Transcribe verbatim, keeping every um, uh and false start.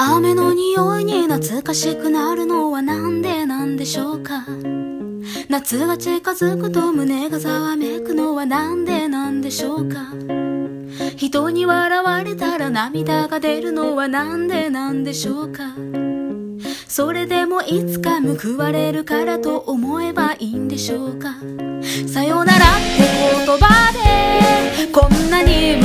雨の匂いに懐かしくなるのはなんでなんでしょうか。夏が近づくと胸がざわめくのはなんでなんでしょうか。人に笑われたら涙が出るのはなんでなんでしょうか。それでもいつか報われるからと思えばいいんでしょうか。さよならって言葉でこんなに